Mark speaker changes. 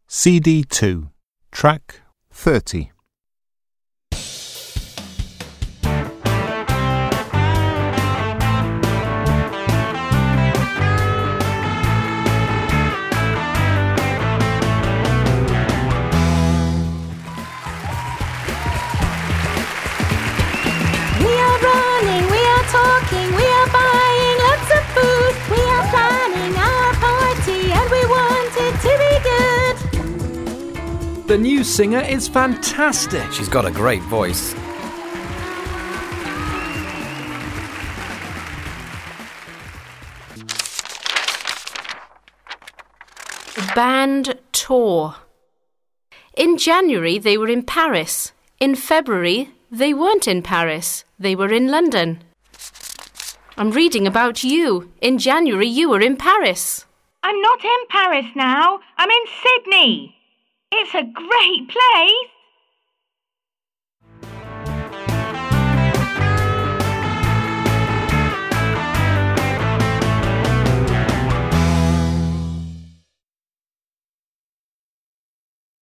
Speaker 1: CD 2, track 30.
Speaker 2: We are running, we are talking, we are buying lots of food. We are planning our party and we want it to be good.
Speaker 3: The new singer is fantastic.
Speaker 4: She's got a great voice.
Speaker 5: Band tour. In January, they were in Paris. In February, they weren't in Paris. They were in London. I'm reading about you. In January, you were in Paris.
Speaker 6: I'm not in Paris now. I'm in Sydney. It's a great place.